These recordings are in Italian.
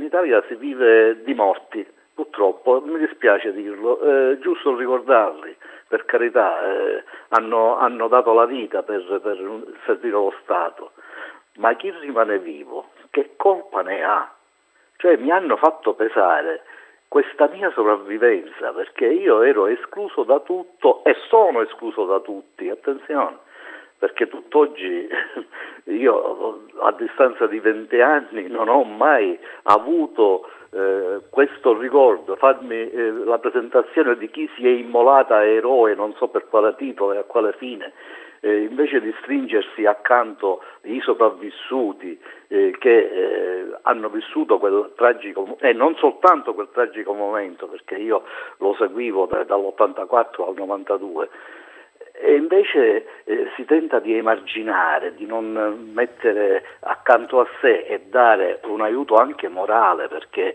Italia si vive di morti, purtroppo, mi dispiace dirlo, giusto ricordarli, per carità, hanno dato la vita per servire lo Stato, ma chi rimane vivo, che colpa ne ha? Cioè mi hanno fatto pesare questa mia sopravvivenza, perché io ero escluso da tutto e sono escluso da tutti, attenzione, perché tutt'oggi io a distanza di 20 anni non ho mai avuto questo ricordo, farmi la presentazione di chi si è immolata a eroe, non so per quale titolo e a quale fine, invece di stringersi accanto i sopravvissuti che hanno vissuto quel tragico, e non soltanto quel tragico momento, perché io lo seguivo dall'84 al 92, e invece si tenta di emarginare, di non mettere accanto a sé e dare un aiuto anche morale, perché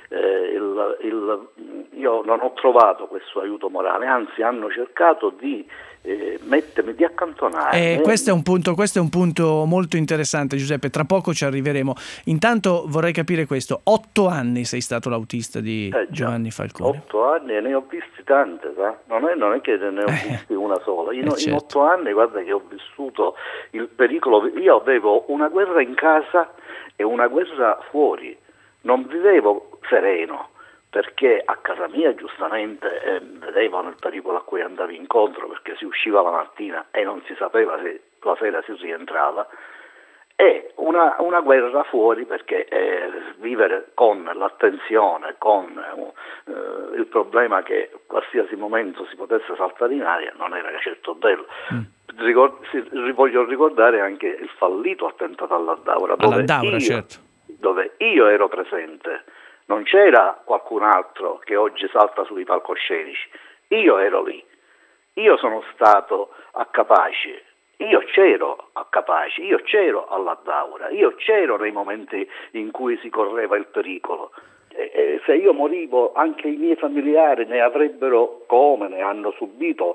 io non ho trovato questo aiuto morale, anzi hanno cercato di mettermi, di accantonarmi. Questo è un punto molto interessante, Giuseppe, tra poco ci arriveremo. Intanto vorrei capire questo: 8 anni sei stato l'autista di Giovanni Falcone. 8 anni e ne ho visti tante, sa? Non è che ne ho visti una sola. In certo. 8 anni, guarda che ho vissuto il pericolo. Io avevo una guerra in casa e una guerra fuori, non vivevo sereno, perché a casa mia giustamente vedevano il pericolo a cui andavi incontro, perché si usciva la mattina e non si sapeva se la sera si rientrava, e una guerra fuori, perché vivere con l'attenzione, con il problema che qualsiasi momento si potesse saltare in aria non era certo bello. Voglio ricordare anche il fallito attentato all'Addaura, dove io ero presente. Non c'era qualcun altro che oggi salta sui palcoscenici, io ero lì, io sono stato a Capaci, io c'ero a Capaci, io c'ero all'Addaura, io c'ero nei momenti in cui si correva il pericolo. E se io morivo, anche i miei familiari ne avrebbero, come ne hanno subito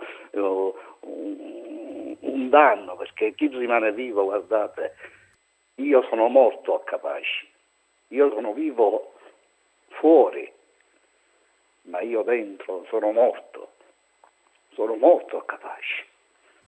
un danno, perché chi rimane vivo, guardate, io sono morto a Capaci, io sono vivo fuori, ma io dentro sono morto a Capaci.